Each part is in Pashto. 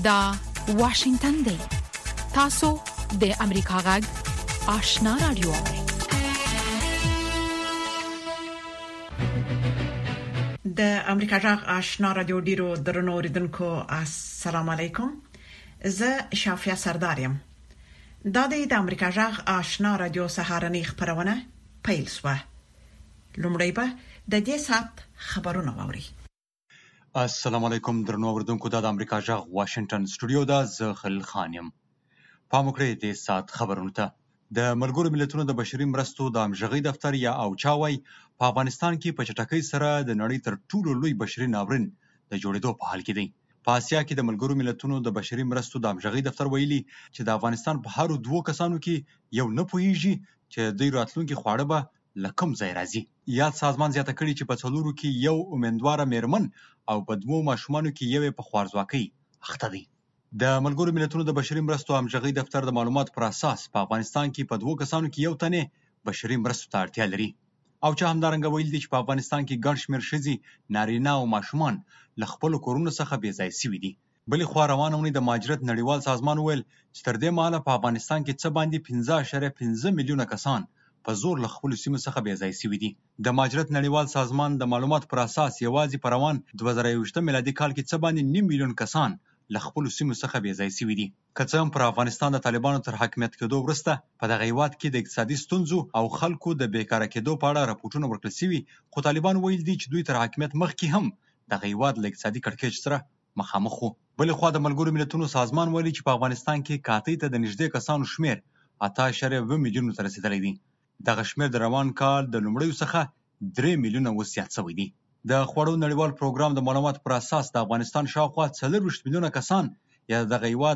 دا واشنگتن دی. تاسو د امریکا غږ آشنا رادیو. د امریکا غږ آشنا رادیو ډیرو درنو اوریدونکو السلام علیکم. زه شافیا سردارم. دا د امریکا غږ آشنا رادیو سهارنی خبرونه پیل شوه. لومړی به د دې سات خبرونه واوري. السلام علیکم درنو اوریدونکو. د امریکا غږ واشنگټن سټوډیو دا زه خلیل خان یم. پام وکړئ د سات خبرونو ته. د ملګرو ملتونو د بشري مرستو د همغږۍ دفتر یا اوچاوي په افغانستان کې په چټکۍ سره د نړۍ تر ټولو لوی بشري ناورین د جوړېدو په حال کې دی. په آسیا کې د ملګرو ملتونو د بشري مرستو د همغږۍ دفتر ویلي چې د افغانستان په هر دوه کسانو کې یو نه پوهیږي چې د راتلونکي خواړه به لکم ځای راځي. یاد سازمان زیاته کړي چې په څلورو کې یو امیندواره میرمن او په دوو ماشومانو کې یو په خوارځواکۍ اخته دی. د ملګرو ملتونو د بشري مرستو همغږۍ دفتر د معلوماتو پر اساس په افغانستان کې په دوه کسانو کې یو تنه بشري مرستو ته اړتیا لري. او چې همدارنګه ویل دي چې په افغانستان کې ګڼ شمېر ښځې، نارینه او ماشومان له خپلو کورونو څخه بې ځای شوي دي. بلې خوا روانه اونۍ د مهاجرت نړیوال سازمان ویل چې تر دې مهاله په افغانستان کې څه باندې 15.5 میلیونه کسان په زور له خپلو سیمو څخه بې ځای شوي دي. د مهاجرت نړیوال سازمان د معلوماتو پر اساس یوازې په روان 2021 میلادي کال کې څه باندې 9 میلیون کسان له خپلو سیمو څخه بې ځای شوي دي. که څه هم پر افغانستان د طالبانو تر حاکمیت کېدو وروسته په دغه هیواد کې د اقتصادي ستونزو او خلکو د بیکاره کېدو په اړه راپورټونه ورکړل شوي، خو طالبان ویل دي چې دوی تر حاکمیت مخکې هم دغه هیواد له اقتصادي کړکېچ سره مخامخ وو. بلې خوا د ملګرو ملتونو سازمان ویلي چې په افغانستان کې کاتۍ ته د نږدې کسانو شمېر 8.2 میلیونو ته رسېدلی دی. دغه شمېر د روان کال د لومړیو څخه 3 میلیونه اوس زیات شوی دی. د خوړو نړیوال پروګرام د معلوماتو پر اساس د افغانستان شاوخوا 40 میلیونه کسان یا دغه هیواد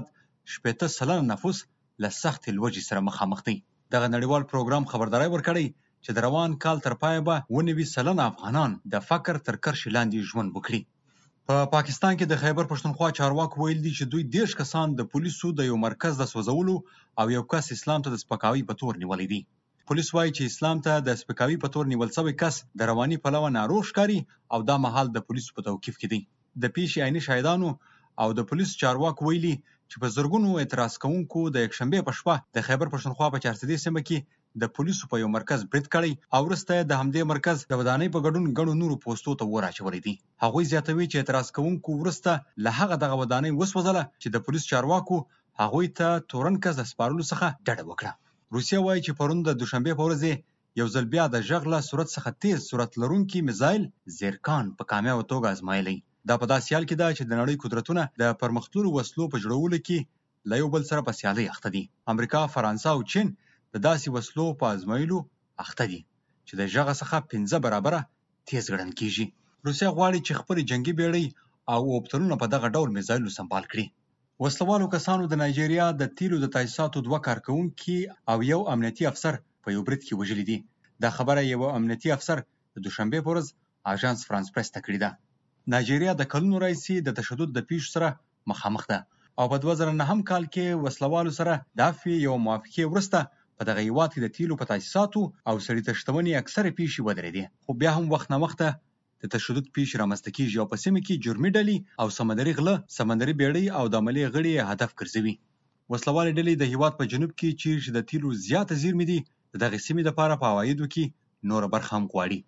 80% نفوس له سختې لوږې سره مخامخ دی. دغه نړیوال پروګرام خبرداری ورکړی چې د روان کال تر پایه به 90% افغانان د فقر تر کرښې لاندې ژوند وکړي. په پاکستان کې د خیبر پښتونخوا چارواکو ویل دي چې دوی 10 کسان د پولیسو د یو مرکز د سوځولو او یو کس اسلام ته د سپکاوي په تور نیولی دی. پولیس وایي چې اسلام ته د سپکاوي په تور نیول شوی کس د رواني پلوه ناروغ ښکاري او دا مهال د پولیسو په توقیف کې دی. د پیښې عیني شاهدانو او د پولیس چارواکو ویلي چې په زرګونو اعتراض کوونکو د یکشنبې په شپه د خیبر پښتونخوا په چارسدې سیمه کې د پولیسو په یو مرکز برید کړی او وروسته د همدې مرکز د ودانۍ په ګډون ګڼو نورو پوستو ته اور اچولی دی. هغوی زیاتوي چې اعتراض کوونکو وروسته له هغه دغه ودانۍ وسوځله چې د پولیس چارواکو هغوی ته تورنکس د سپارلو څخه ډډه وکړه. روسیه وایي چې پرون د دوشنبې په ورځ یو ځل بیا د غږ له سرعت څخه تیز سرعت لرونکي میزایل زیرکان په کامیابه توګه ازمایلی. دا په داسې حال کې ده چې د نړۍ قدرتونه د پرمختللو وسلو په جوړولو کې له یو بل سره په سیالۍ اخته دي. امریکا، فرانسه او چین د داسې وسلو په ازمایلو اخته دي چې د غږ څخه 15 برابره تیز ګڼل کیږي. روسیه غواړي چې خپل جنگي بیړۍ او اوبترونه په دغه ډول میزایلو سمبال کړي. وسلوالو کسانو د نایجیریا د تیلو د تاسیساتو 2 کارکوونکي او یو امنیتي افسر په یو برید کې وژلي دي. دا خبره یو امنیتي افسر د دوشنبې په ورځ اژانس فرانس پریس ته کړې ده. نایجیریا د کلونو راهیسې د تشدد د پیښو سره مخامخ ده او په 2009 کال کې وسلوالو سره د عفوې یو موافقې وروسته په دغه هیواد کې د تیلو په تاسیساتو او سړي ته شتمنۍ اکثره پیښې ودرېدې. خو بیا هم وخت نه وخته د تشدد پیښې رامنځته کېږي او په سیمه کې جرمي ډلې او سمندري غله، سمندري بیړۍ او د عملي غړي هدف ګرځوي. وسلوالې ډلې د هیواد په جنوب کې چیرې د تیلو زیاته زیرمې دي د دغې سیمې دپاره په عوایدو کې نوره برخه هم غواړي.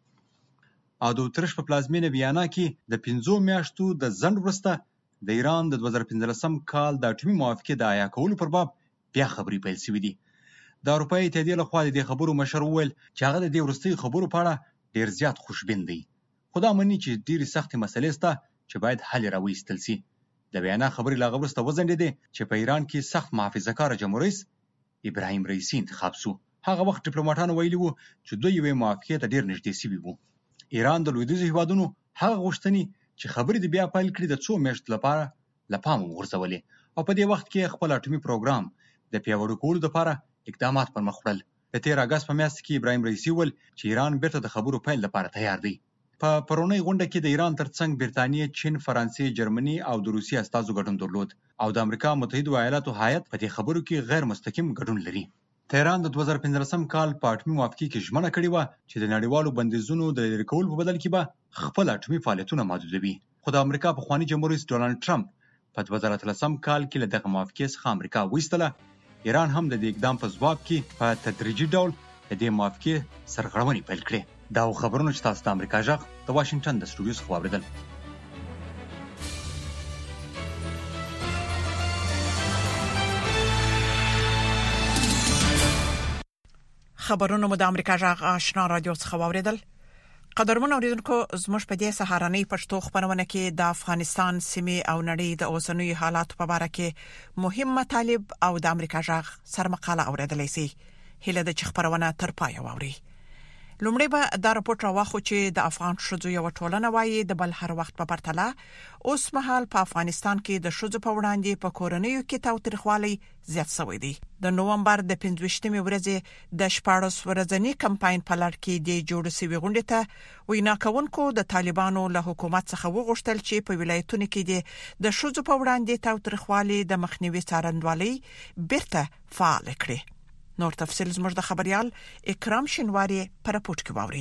او د اتریش په پلازمینه ویانا کې د 5 میاشتو د ځنډ وروسته د ایران د 2015 کال د اټومي موافقې د اعیا کولو پر باب بیا خبرې پیل شوې دي. د اروپایي اتحادیې لخوا د دې خبرو مشر وویل چې هغه د دې وروستیو خبرو په اړه ډېر زیات خوشبین دی. خو دا مني چې ډېرې سختې مسلې شته چې باید حل یې راوایستل شي. د ویانا خبرې له هغه وروسته وځنډېدې چې په ایران کې سخت محافظه‌کاره جمهورریس ابراهیم رئیسي انتخاب شو. هغه وخت ډیپلوماټانو ویلي وو چې دوی یوې موافقې ته ډېر نږدې شوي وو. ایران د لویدیځو هیوادونو هغه غوښتنې چې خبرې د بیا پیل کړي د 2 میاشتو لپاره له پامه وغورځولې او په دې وخت کې خپل اټومي پروګرام د پیاوړي کولو لپاره اقدامات پر مخ وړل. د 13 اګست په میاشت کې ابراهیم رئیسي وویل چې ایران بیرته د خبرو پیل لپاره تیار دی. په پرونۍ غونډه کې د ایران ترڅنګ بریتانیې، چین، فرانسې، جرمني او د روسیې استازو ګډون درلود او د امریکا متحده ایالاتو هیات په دې خبرو کې غیر مستقیم ګډون لري. تهران د 2015 کال په اټومي موافقې کې ژمنه کړې وه چې د نړیوالو بندیزونو د لرې کولو په بدل کې به خپل اټومي فعالیتونه محدودوي. خو د امریکا پخواني جمهور رئیس ډونالډ ټرمپ په 2013 کال کې له دغه موافقې څخه امریکا وایستله. ایران هم د دې اقدام په ځواب کې په تدریجي ډول د دې موافقې سرغړونې پیل کړې. دا خبرونه چې تاسو د امریکا غږ د واشنگټن د سټوډیو څخه واوریدل. خبرونه مو د امریکا غږ آشنا رادیو څخه واوریدل. قدرمن اوریدونکو، زموږ په دې سهارنۍ پښتو خبرونه کې د افغانستان سیمې او نړۍ د اوسنوي حالات په اړه کې مهم مطالب او د امریکا غږ سرمقاله اوریدلای شئ. هله د خبرونه تر پای واوري. لومړی به دا راپورټ راوخو چې د افغان ښځو یو ټولنه وایي د بل هر وخت په پرتله اوس مهال په افغانستان کې د ښځو په وړاندې په کورنیو کې تاوتریخوالی زیات شوی دی. د نوومبر د 15مې ورځې د 14 ورځنی کمپاین په لړ کې د جوړ شوی غونډې ته وینا کوونکو د طالبانو له حکومت څخه وغوښتل چې په ولایتونو کې د ښځو په وړاندې تاوتریخوالی د مخنیوي څارنوالي بیرته فعال کړي. نور تفصیل زموږ د خبريال اکرام شینواری پر راپورټ کې واوري.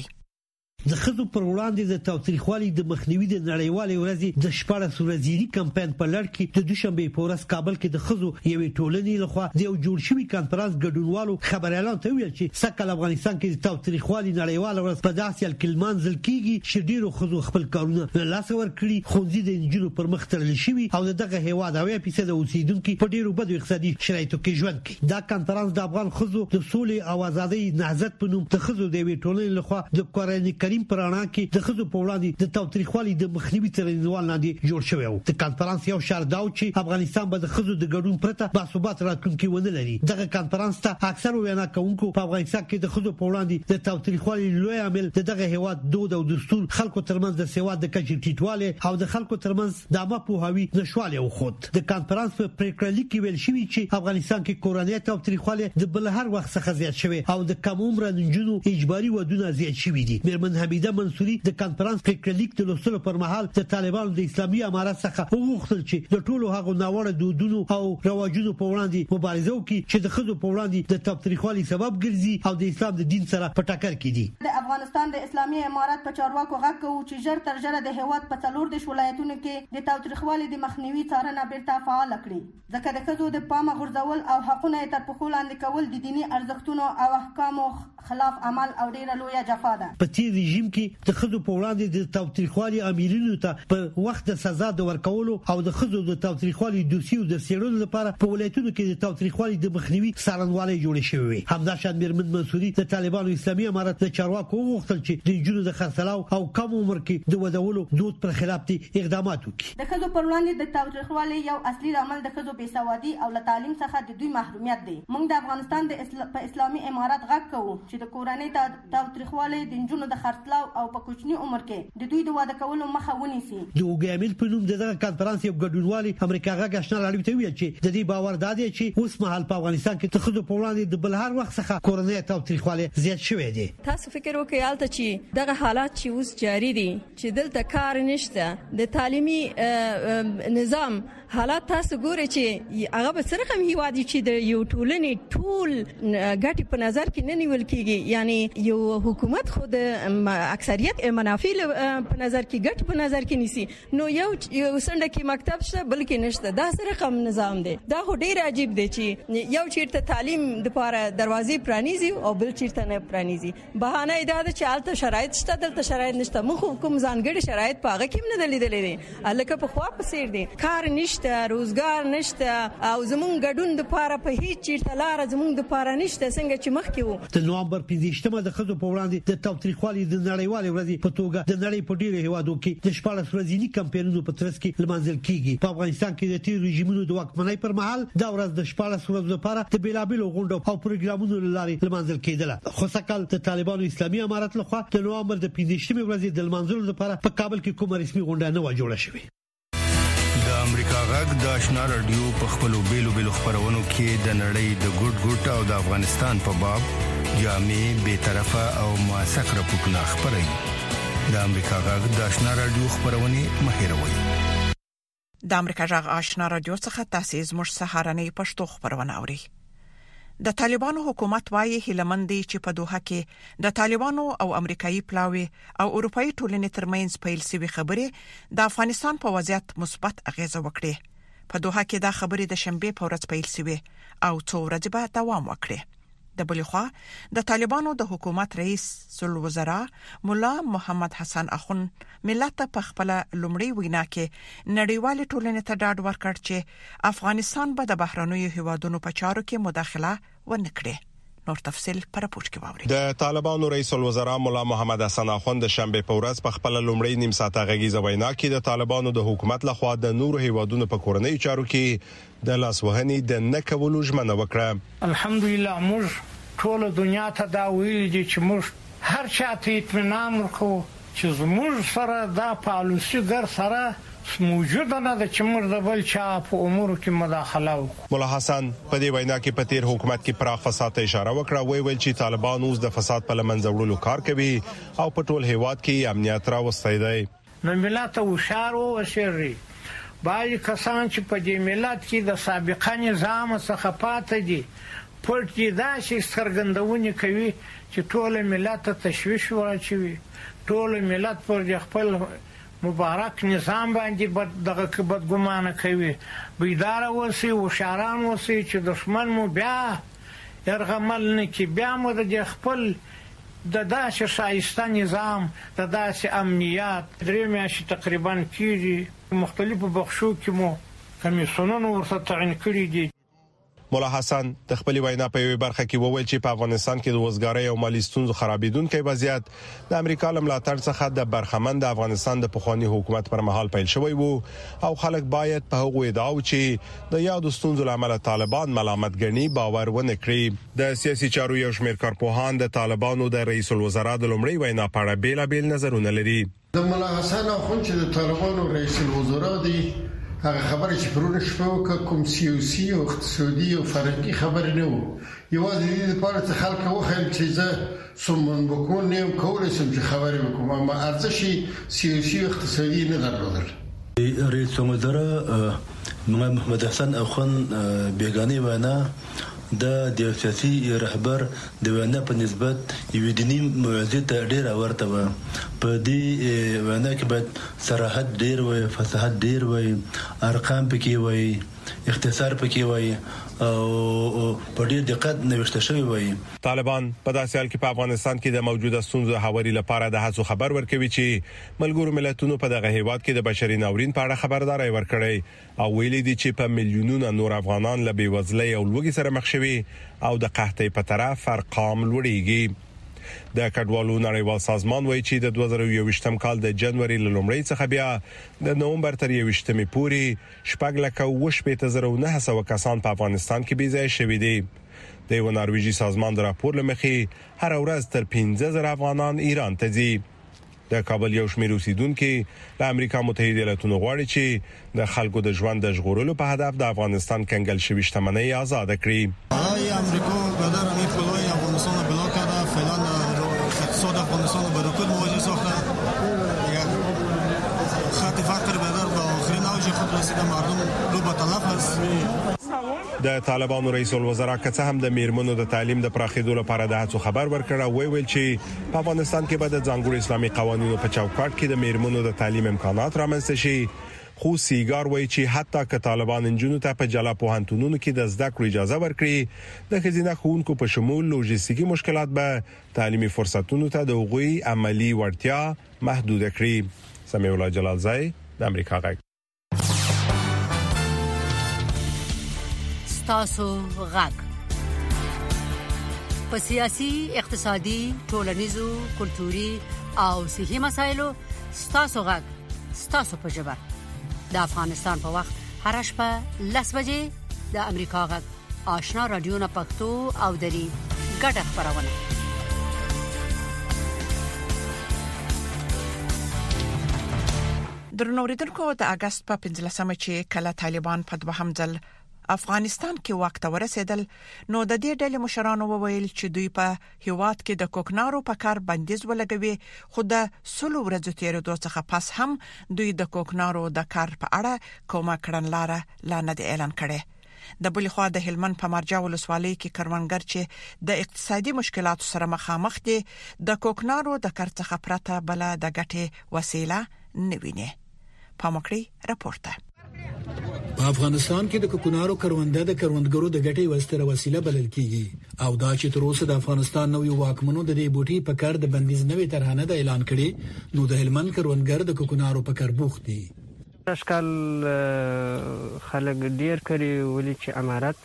د خزو پر وړاندې د تاوتریخوالي د مخنیوي د نړیوالې ورځې د 14 ورځې کمپاین په لړ کې د دوشنبه په ورځ کابل کې د خزو یوې ټولنې لخوا د یو جوړ شوی کانفرنس ګډونوالو خبر اعلان ته ویل چې سکه افغانستان کې د تاوتریخوالي نړیواله ورځ په داسې الکلمان ځل کېږي چې ډیرو خزو خپل کارونه لاس ور کړی، خوندې د انجونو پر مخ تړل شوی او دغه هیواد او پیسې د اوسیدونکو په ډیرو بدو اقتصادي شرایطو کې ژوند کوي. دا کانفرنس د افغان خزو د سولې او ازادۍ نهضت په نوم د خزو د یوې ټولنې لخوا د قرآن کریم پرانا کې د خزو په وړاندې د تاوتریخوالي د مخنیوي څارنوال لاندې جوړ شوی و. د کانفرنس یو شرط دا و چې افغانستان به د خزو د ګډون پرته باثبات راتلونکي ونه لري. دغه کانفرنس ته اکثر وینا کوونکو په افغانستان کې د خزو په وړاندې د تاوتریخوالي لوی عامل دغه هیواد دود او دستور، خلکو ترمنځ د سواد د کچې ټیټواله او د خلکو ترمنځ د عامه پوهاوي نشواله او خود. د کانفرنس په پریکړه لیک کې ویل شوی چې افغانستان کې کورنۍ تاوتریخوالي د بل هر وخت څخه زیات شوی او د کم عمر نجونو اجباري ودونه زیات شوی دي. میرمن حمیده منصوري د کانفرنس پریکړه لیک د لوستلو پر مهال د طالبانو د اسلامي امارات څخه وغوښتل چې د ټولو هغو ناوړه دودونو او رواجونو په وړاندې مبارزه وکړي چې د خزو په وړاندې د تاوتریخوالي سبب ګرځي او د اسلام د دین سره په ټکر کې دي. د افغانستان د اسلامي امارات په چارواکو غږ کوي چې ژر تر ژره د هیواد په 14 ولایتونو کې د تاوتریخوالي د مخنیوي څارنه بیرته فعال کړي، ځکه د خزو د پامه غورځول او حقونه تر پښو لاندې کول د دینی ارزښتونو او احکامو خلاف عمل او ډیره لویه جفا ده. په تیر رژیم کې د خزو په وړاندې د تاوتریخوالي عاملینو ته په وخت د سزا د ورکولو او د خزو د تاوتریخوالي دوسیو د سیرولو لپاره په ولایتونو کې د تاوتریخوالي د مخنیوي څارنوالۍ جوړ شوی. همداشان میرمن منصوري د طالبانو اسلامي امارات د چارواکو وغوښتل چې د جنونو د خرڅلاو او کم عمر کې د ودولو دود پر خلاف دي اقدامات وکړي. د خزو پر وړاندې د تاوتریخوالي یو اصلي عامل د خزو بې سوادي او له تعلیم څخه د دوی محرومیت دی. موږ د افغانستان په اسلامي امارات غږ کوو چې د کورنۍ تاوتریخوالي د جنونو د خرڅلاو او په کوچني عمر کې د دوی د واده کولو مخه ونیسي. د اوګامل په نوم دغه کانفرنس یو ګډونوالي امریکا غږ آشنا راډیو ته ویل چې د دې باور دادی چې اوس مهال په افغانستان کې د خزو په وړاندې د بل هر وخت څخه کورنۍ تاوتریخوالي زیات شوی دی. تاسو فکر وکړئ البته چې دغه حالات چې اوس جاری دي چې دلته کار نشته، د تعلیمي نظام حالات تاسو ګورئ چې هغه به سره هم هیوادي چې د یو ټولنې ټول ګټي په نظر کې نه نیول کیږي. یعنی یو حکومت خود اکثریت منافع په نظر کې ګټ په نظر کې نیسي، نو یو سنډه کې مکتب شته بلکې نشته. دا سره کوم نظام دی؟ دا هو ډیر عجیب دی چې یو چیرته تعلیم د لپاره دروازې پرانیزي او بل چیرته نه پرانیزي. بهانه دا ده چې الته شرایط شته دلته شرایط نشته. موږ کوم ځانګړي شرایط پاغه کې نه دلیدلې دي، الکه په خوا په سیر دي، کار نشته، روزګار نشته او زمونږ ګډون د لپاره په هیڅ چیرته لار زمونږ د لپاره نشته څنګه چې مخکې وو. د نوامبر 15مه د خزو په وړاندې د تاوتریخوالي د نړیوالې ورځې په توګه د نړۍ په ډیرو هیوادو کې د 14 ورځې کمپاینونو په ترڅ کې لمانځل کیږي. په افغانستان کې د تیر رژیمونو د واکمنۍ پر مهال دا ورځ د 14 ورځې لپاره د بیلابیلو غونډو او پروګرامونو لارې لمانځل کېدله. خو سکهال د طالبانو اسلامي امارات لخوا د نوامبر د 15مې ورځې د لمانځلو لپاره په کابل کې کومه رسمي غونډه نه و جوړه شوې. د امریکا غږ د آشنا رادیو په خپلو بیلو خبرونو کې د نړۍ د ګډ او د افغانستان په باب جامع، بی‌طرفه او موثق راپورټونه خبري. د امریکا غږ د آشنا رادیو خبرونه مهیروي. د امریکا غږ آشنا رادیو څخه تاسو زموږ سهارنۍ پښتو خبرونه اورئ. د طالبانو حکومت وايي هیلمندي چې په دوحه کې د طالبانو او امریکایي پلاوي او اروپאי ټولنې ترمنځ پیل شوی خبرې د افغانستان په وضعیت مثبت اغیزه وکړي. په دوحه کې دا خبرې د شنبه په ورځ پیل شوې او څو ورځې به دوام وکړي. د بل خوا د طالبانو د حکومت رئیس الوزرا مولا محمد حسن اخون ملت په خپل لومړی وینا کې نړیوال ټولنې ته ډاډ ورکړ چې افغانستان به د بهرنیو هیوادونو په چارو کې مداخله ونه کړي. نور تفصيل پر راپور کې واوري. د طالبانو رئیس الوزرا مولا محمد حسن اخون د شنبه په ورځ په خپل لومړی نیم ساعته غږیزه وینا کې د طالبانو د حکومت لخوا د نورو هیوادونو په کورنۍ چارو کې د لاسوهنې د نکولو ژمنه وکړه. الحمدلله موږ ټول دنیا ته دا ویل دي چې موږ هر چاته اطمینان ورکو چې زموږ سره دا پالیسي در سره موجود نه د چمر د بل چا په امور کې مداخله وکړه. مولا حسن په دې وینا کې په تیر حکومت کې پراخ فساد ته اشاره وکړه. ویل چې طالبان اوس د فساد په لمنځه وړلو کار کوي او په ټول هیواد کې امنیت راوستي دی. نو ملت او شارو وشري باید کسان چې په دې ملت کې د سابقه نظام څخه پاتې دي پټي داسې څرګندونه کوي چې ټول ملت ته تشويش ورچوي. ټول ملت پر خپل مبارک نظام باندې دغه بدګمانه کوي. بیدار اوسئ او شاران اوسئ چې دشمن مو بیا يرغمل نه کی بیا مو د خپل د داسې شایسته نظام د داسې امنیت درې میاشتې تقریبا کیږي مختلفو بخشو کې مو کمیسیونونه ورته تعین کړی دي. مولا حسن د خپل وینا په یوه برخه کې وویل چې په افغانستان کې د وزګارۍ او مالی ستونزو خرابېدونکو وضعیت د امریکا ملاتړ څخه د برخمن د افغانستان د پخوانی حکومت پر مهال پیل شوی وو او خلک باید په هغه ادعاو چې د یادو ستونزو لامل طالبان ملامت ګڼي باور ونه کړي. د سیاسي چارو یو شمېر کارپوهان د طالبانو د رئیس الوزرا د لومړی وینا په اړه بیلابیل نظرونه لري. د مولا حسن اخون چې د طالبانو رئیس الوزرا دی هغه خبره چې پرونه شپه کوم سیاسي او اقتصادي او فرهنګي خبره نه وو. یوازې د لپاره چې خلک وخل چې زه سمون بکون نه کولای شم چې خبرې وکم اما ارزشي سیاسي او اقتصادي نه درلودل. رئیس الوزرا محمد حسن اخون بیگانه وینا د سیاسي رهبر د وینا په نسبت یو دیني موضوع ته ډیر ورته و. په دې وینا کې باید صراحت ډیر وي، فصاحت ډیر وي، ارقام پکې وي، اختصار پکې وي او په ډیر دقت نوښت شوی وي. طالبان په داسې حال کې په افغانستان کې د موجوده ستونزو حوالي لپاره د هڅو خبر ورکوي چې ملګرو ملتونو په دغه هیواد کې د بشري ناورین په اړه خبرداري ورکړي او ویلي دي چې په میلیونونو نور افغانان له بېوزلۍ او لوږې سره مخ شوي او د قحطۍ په طرف ارقام لوړېږي. د کډوالو نړیوال سازمان وایي چې د 2021م کال د جنوري لومړۍ څخه بیا د نومبر تر 21مې پورې 4,900 کسان په افغانستان کې بې ځای شوي دي. د یو نارویجی سازمان د راپور لمخې هر ورځ تر 15,000 افغانان ایران ته ځي. د کابل یو شمېر اوسیدونکو د امریکا متحده ایالاتونو غواړي چې د خلکو د ژوند د ژغورلو په هدف د افغانستان کنګل شوی شتمنۍ آزاد کړي. امریکا قدر امید کلای افغانستان بلا کرده فعلا اقتصاد افغانستان رو به رکود مواجه ساخته. خط فقر به در آخرین اوج خود رسیده مردم رو به تلف است. د طالبانو رئیس الوزرا که هم د میرمنو د تعلیم د پراخېدو لپاره د هڅو خبر ورکړ. ویل چې په افغانستان کې به د ځانګړو اسلامي قوانینو په چوکاټ کې د میرمنو د تعلیم امکانات رامنځته شي. خو سیګار وایي چې حتی که طالبان انجونو ته په جلا پوهنتونونو کې د زده کړو اجازه ورکړي د خزینه ښوونکو په شمول لوجستیکي مشکلات به تعلیمي فرصتونو ته د هغوی عملی وړتیا محدود کړي. سمیع الله جلالزی د امریکا غږ. تاسو غږ په سیاسي، اقتصادي، ټولنیزو، کلتوري او صحي مسایلو تاسو غږ تاسو په ژبه د افغانستان په وخت هر شپه 10 بجې د امریکا غږ آشنا رادیو نه پښتو او دري ګډه خبرونه. درنوریدونکو د اگست په 15مه چې کله طالبان په دوهم ځل افغانستان کې وخت ورسېدل نو د دې ډلې مشرانو وویل چې دوی په هیواد کې د کوکنارو په کار بندیز ولګوي خو د سلو ورځو تیرېدو څخه پس هم دوی د کوکنارو د کار په اړه کومه کړنلاره لا نه اعلان کړي. د بل خوا د هلمند په مرجع ولسوالۍ کې کروندګر چې د اقتصادي مشکلاتو سره مخامخ دي د کوکنارو د کار څخه پرته بل د ګټې وسیله نه ویني. پامکړی راپورته. په په افغانستان کې د کوکنارو کرونده د کروندګرو د ګټې وستره وسیله بلل کیږي او دا چې تر اوسه د افغانستان نوې واکمنو د دې بوټي په کار د بندیز نوې طرحه نه اعلان کړي نو د هلمند کروندګر د کوکنارو په کار بوخت دي. اشکال خلک ډیر کړي ولې چې امارات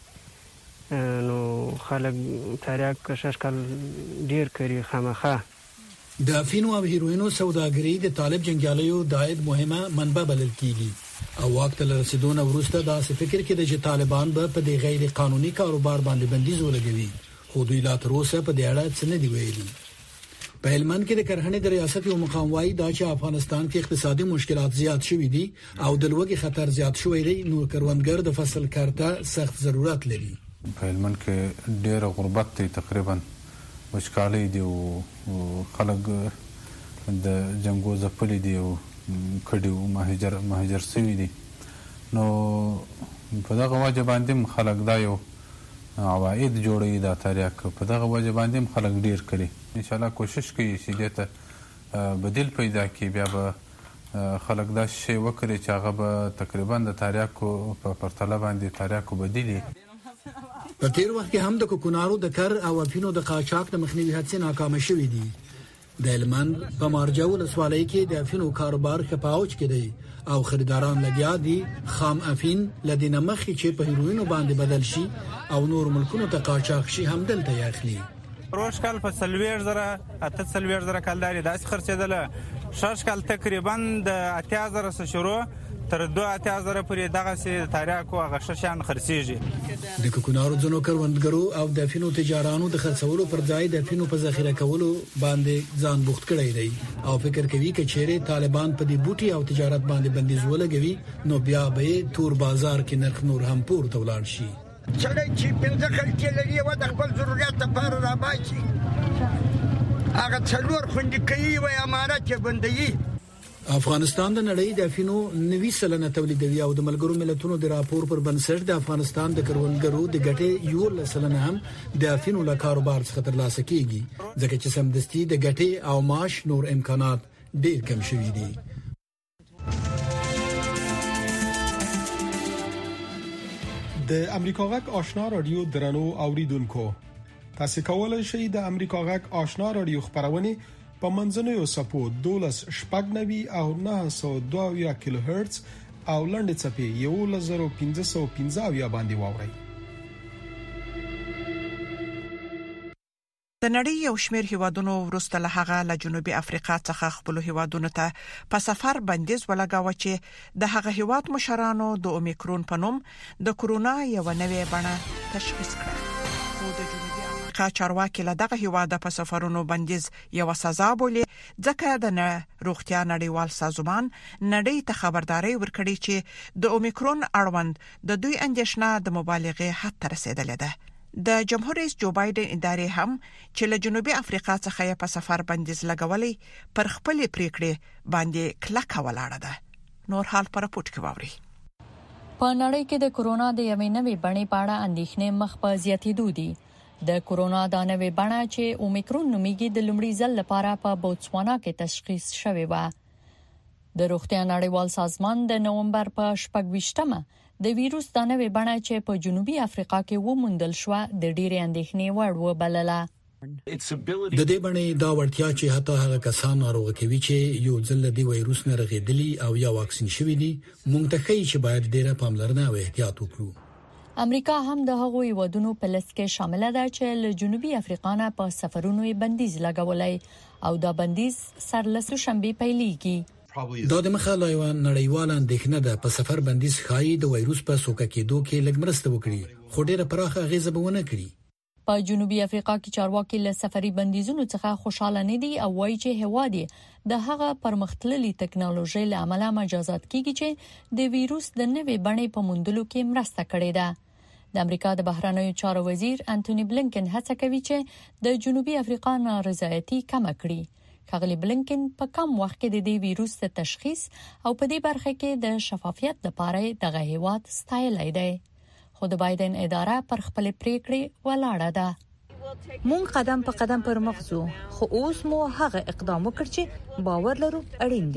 ته نو خلک تاریخ اشکال ډیر کړي خامخا. د افینو او هیروینو سوداګري د طالب جنگیالیو د عاید مهمه منبع بلل کیږي او وخت له رسیدونه وروسته دا فکر کې د طالبان به په دې غیر قانوني کاروبار باندې بندیز ولګوي خو دوی لا تر اوسه په دې اړه څه نه دی ویلي. په هلمند کې د کرهڼې د ریاست یو مقام وايي دا چې افغانستان کې اقتصادي مشکلات زیات شوي دي او د لوږې خطر زیات شوی دی نو کروندګر د فصل کارته سخت ضرورت لري. په هلمند کې ډېر غربت دی تقریبا وچکالي دی او خلک د جنگو ځپلي دي او کډي مهاجر سوي دي نو په دغه وجه باندې خلک دا یو عواید جوړوي دا تاریخ په دغه وجه باندې خلک ډیر کړي ان شاء الله کوشش کوي چې دته بدیل پیدا کړي بیا به خلک دا شی وکړي چې هغه به تقریبا د تاریخ په پرتله باندې تاریخ بدیلی. په تیر وخت کې هم د کوکنارو د کار او افینو د قاچاق د مخنیوي هڅې ناکام شوې دي. د هلمند په مارجو ولسوالۍ کې د افینو کاروبار خپاوچ کې دی او خریداران لګیا دي خام افین لدینه مخې چې په هیروینو باندې بدل شي او نور ملکونو ته قاچاق شي هم دلته یاخلي. روش کال په 30,000 کالداري داسې خرڅېدله شش کال تقریبا د 80,000 څخه شروع تر 2,000 پورې دغه سي تاریخ او غششان خرڅيږي. د کوکنارو ځنو کروندګرو او د فینو تجارانو د خرڅولو پر ځای د فینو په ذخیره کولو باندې ځان بوخت کړی دی او فکر کوي چې چیرې طالبان په دې بوټي او تجارت باندې بندیز ولګوي نو بیا به تور بازار کې نرخ نور هم پورته ولاړ شي. چړې چې پنځه خلک لري و د خپل ضرورت لپاره راباشي هغه څلور خوندې کوي و امارات یې بندوي. افغانستان د نړۍ د افینو 90% تولیدوي او د ملګرو ملتونو د راپور پر بنسټ د افغانستان د کروندګرو د ګټې 11% هم د افینو له کاروبار څخه ترلاسه کیږي ځکه چې سمدستي د ګټې او معاش نور امکانات ډیر کم شوي دي. د امریکا غږ آشنا رادیو درنو اوریدونکو تاسو کولای شئ د امریکا غږ آشنا رادیو خبرونه په منځنوي سپو 12.9 او 902 کیلو هرتز او لنډ چپی 1515 باندې واورئ. د نړۍ یو شمېر هیوادونو وروسته له هغه له جنوبي افریقا څخه خپل هیوادونو ته په سفر بندیز ولګاوه چې د هغه هیواد مشرانو د اومیکرون په نوم د کورونا یو نوې بڼه تشخیص کړه. خو د جنوبي افریقا چارواکي له دغه هیواد په سفرونو بندیز یو سزا بولي ځکه د روغتیا نړیوال سازمان نړۍ ته خبرداري ورکړي چې د اومیکرون اړوند د دوی اندېښنه د مبالغې حد ته رسیدلې ده. د جمهور رئیس جو بایدن ادارې هم چې له جنوبي افریقا څخه په سفر بندیز لګولې پر خپل پریکړې باندې کلکه ولاړه ده. نور حال پر راپورټ کې واوري. په نړۍ کې د کورونا د یوې نوې بڼې په اړه اندېښنې مخ په زیاتېدو دي. د کورونا د نوې بڼه چې اومیکرون نومیږي د لومړي ځل لپاره په بوتسوانا کې تشخیص شوې و. د روغتیا نړیوال سازمان د نومبر په 28مه د ویروس د نوې بڼه چې په جنوبي افریقا کې وموندل شو د ډېرې اندېښنې وړ وبلله. د دې بڼې دا وړتیا چې حتی هغه کسان ناروغ کوي چې یو ځل د وایروس نه رغېدلي او یا واکسین شوي دي موږ ته ښیي چې باید ډېره پاملرنه او احتیاط وکړو. امریکا هم د هغو هیوادونو په لست کې شامل ده چې له جنوبي افریقا نه په سفرونو بندیز لګولای او دا بندیز سرلسو شنبه پیلېږي. دا د مخه لا یو نړیواله اندېښنه ده په سفر بندیز خای د وایروس په سوکه کېدو کې لږ مرسته وکړي خو ډېره پراخه اغیزه به ونه کړي. په جنوبي افریقا کې چارواکي له سفري بندیزونو څخه خوشاله نه دي او وایي چې هوادي د هغه پرمختللي ټکنالوژي له امله مجازات کیږي چې د وایروس د نوې بڼې په موندلو کې مرسته کړې ده. د امریکا د بهرنیو چارو وزیر انټونی بلنکن هڅه کوي چې د جنوبي افریقا نارضایتي کم کړي. ښاغلی بلنکن په کم وخت کې د دې وایروس د تشخیص او په دې برخه کې د شفافیت لپاره دغه هیواد ستایلی دی. خو د بایدن اداره پر خپل پریکړې ولاړه ده. مونږ قدم په قدم پر مخ ځو خو اوس مو هغه اقدام وکړ چې باور لرو اړین دی.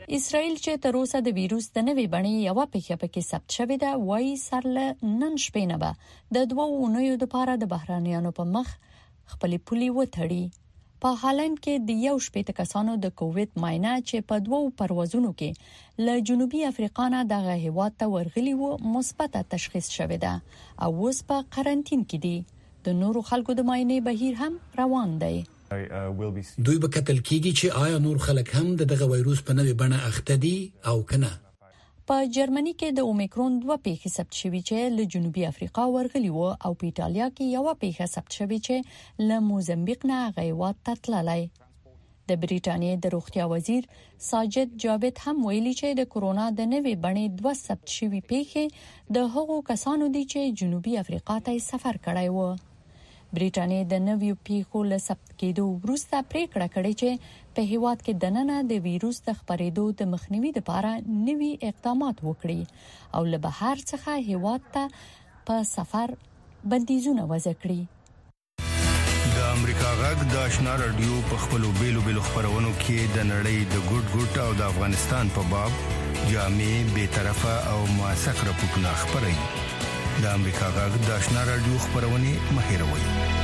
اسرائیل چې تر اوسه د وایروس د نوې بڼې یو پیښه پکې ثبت شوې ده وایي سرله نن شپې نه به د 2 اونیو لپاره د بهرانيانو په مخ خپل پولي وتړي. په هالند کې د 1 کسانو د کووید معاینه چې په 2 پروازونو کې له جنوبي افریقا نه دغه هیواد ته ورغلي وو مثبت تشخیص شوې ده او اوس په قرنټین کې دي. د نورو خلکو د معاینې بهیر هم روان دی. دوی به کتل کیږي چې آیا نور خلک هم دغه وایروس په نوې بڼه اخته دي او کنه. په جرمني کې د اومیکرون 2 پیښې ثبت شوې چې له جنوبي افریقا ورغلي وو او په ایتالیا کې یو پیښه ثبت شوې چې له موزمبیق نه غیوات تتللی. د بریټانیې د روغتیا وزیر ساجد جاوید هم ویلي چې د کورونا د نوې بڼې 2 ثبت شوې پیښې د هغو کسانو دي چې جنوبي افریقا ته سفر کړی و. بریټانیې د نویو پیښو له ثبت کېدو وروسته پریکړه کړې چې په هیواد کې د نننه د وایروس د خپرېدو د مخنیوي لپاره نوي اقدامات وکړي او له بهر څخه هیواد ته په سفر بندیزونه وضع کړي. د امریکا غږ د آشنا رادیو په خپلو بیلو خبرونو کې د نړۍ د ګډ او د افغانستان په باب جامع به طرفه او موثق راپورټونه خبري. د امریکا غږ د آشنا رادیو خبرونه مهیروي.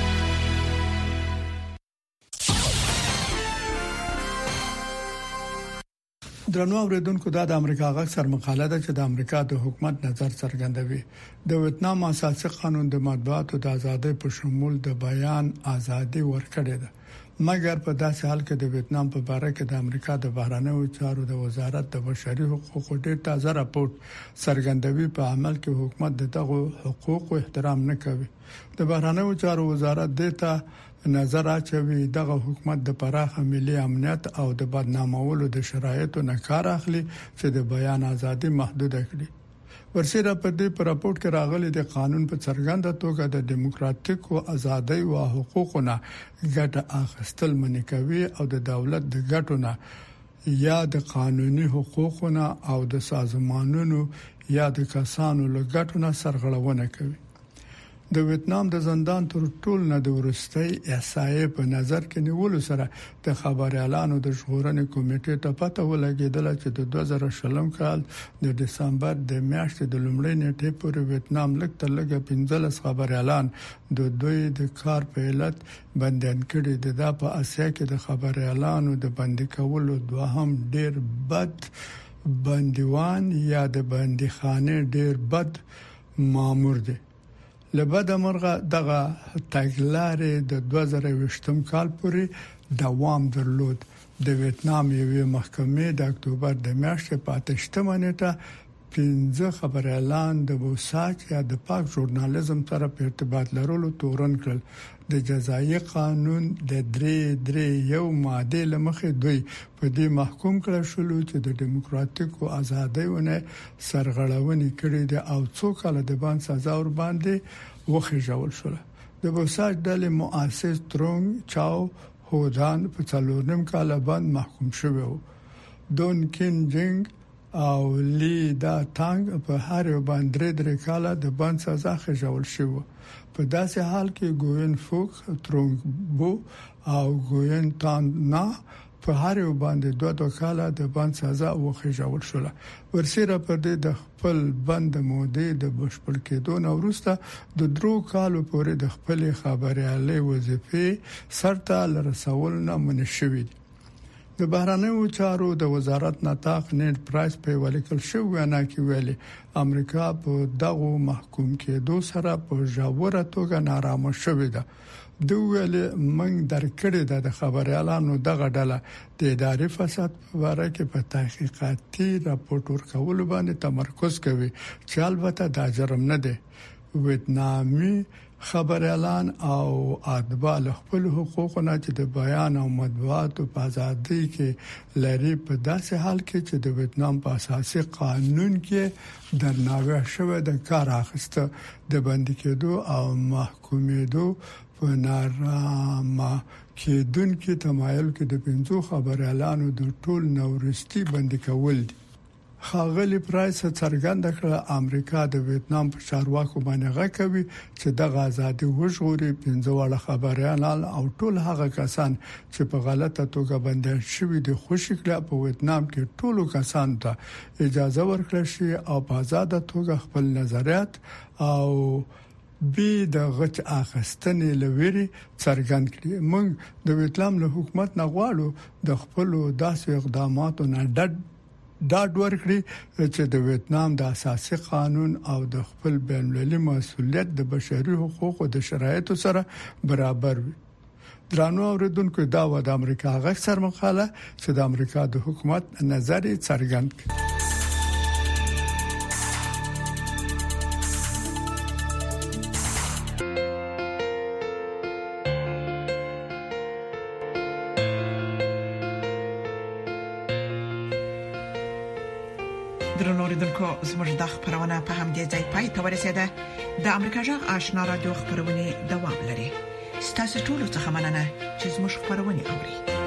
درنو اوریدونکو دا د امریکا غږ سر مقاله ده چې د امریکا د حکومت نظر څرګندوي. د ویتنام اساسي قانون د مطبوعاتو د ازادۍ په شمول د بیان ازادي ورکړې ده. مګر په داسې حال کې د ویتنام په اړه کې د امریکا د بهرنیو چارو د وزارت د بشري حقوقو ډېر تازه راپورټ څرګندوي په عمل کې حکومت دغه حقوقو احترام نه کوي. د بهرنیو چارو وزارت دته نظر اچوي دغه حکومت د پراخه ملي امنیت او د بدنامولو د شرایطو نه کار اخلي چې د بیان ازادي محدود کړي. ورسره په دې راپورټ کې راغلي د قانون په څرګنده توګه د دیموکراتیکو ازادۍ او حقوقونه ګټه اخیستل منې کوي او د دولت د ګټونه یا د قانوني حقوقونه او د سازمانونو یا د کسانو له ګټونه سرغړونه کوي. د ویتنام د زندان تر ټولو نه د ورستۍ احصایې په نظر کې نیولو سره د خبريالانو د ژغورنې کمیټې ته پته ولګېدل چې د 2020 کال د دسمبر د میاشتې د لومړۍ نیټې پورې ویتنام لږ تر لږه 15 خبريالان د دوی د کار په علت بندیان کړي دي. دا په اسیا کې د خبريالانو د بندي کولو دوهم ډیر بد بندیوان یا د بندیخانه ډیر بد مامور دي. لبد مرغه دغه تګلارې د 2020 کال پورې دوام درلود. د ویتنام یوې محکمې د اکتوبر د میاشتې په 8مه نیټه 15 خبريالان د بوساک یا د پاک ژورنالیزم سره په ارتباط لرلو تورن کړل. د جزایي قانون د 331 ماده لمخې دوی په دې محکوم کړل شول چې د دیموکراتیکو ازادیونه سرغړونې کړې دي او څو کاله د باندې سزا ور باندې وخیژول شول. د بوساک ډلې مؤسس ترونګ چاو هودان په 4 کاله باندې محکوم شوی و. دون کین جنگ او لی دا تانګ په هر یو باندې 3 کاله د باندې سزا خیژول شوی. په داسې حال کې ګوین فوک ترونګ بو او ګوین تان نا په هر یو باندې 2 کاله د باندې سزا وخیژول شول. ورسره په دې د خپل بند مودې د بشپړ کېدو نه وروسته د 3 کالو پورې د خپل خبريالۍ وظیفې سرته لرسول نه منشوي. د بهرنیو چارو د وزارت نطاق نیټ پرایس په ولیکل شو وینا کې ویلي امریکا په دغه محکوم کېدو سره په ژوره توګه نارامه شوې ده. دوی ویلي موږ درکړې ده د خبريالانو دغه ډله د اداري فساد په اړه کې په تحقیقاتي راپور ورکول باندې تمرکز کوي چې البته دا جرم نه دی. ویتنامي خبريالان او اتباع خپل حقوقونه چې د بیان او مطبوعاتو په ازادۍ کې لري په داسې حال کې چې د ویتنام په اساسي قانون کې درناوی شوی د کار اخیسته د بندي کېدو او محکومېدو په نارامه کېدونکو تمایل کې د 5 خبريالانو د ټول نورستي بندي کول دي. خاغلی پرایس څرګند کړ امریکا د ویتنام په چارواکو باندې غاکوي چې د آزادي وژغوري 15 خبريال او ټول هغه کسان چې په غلطه توګه بندي شوی دي خوشی کړه په ویتنام کې ټولو کسانو ته اجازه ورکړل شي او په آزاد توګه خپل نظریات او به د غچ اخستنې لوري څرګند کړي. موږ د ویتنام له حکومت نه غواړو د خپل داسې اقداماتو نه ډاډ ورکړي چې د ویتنام د اساسي قانون او د خپل بین‌المللي مسؤلیت د بشري حقوقو د شرایطو سره برابر وي. درنو اوریدونکو دا و د امریکا غږ سرمقاله چې د امریکا د حکومت نظر څرګند کړي. درنو اوریدونکو زموږ د خبرونه په همدې ځای پای ته ورسیده. د امریکا جغ آشنا رادیو خبرونه دوام لري. ستاسو ټول څه مننه چې زموږ خبرونه اوري.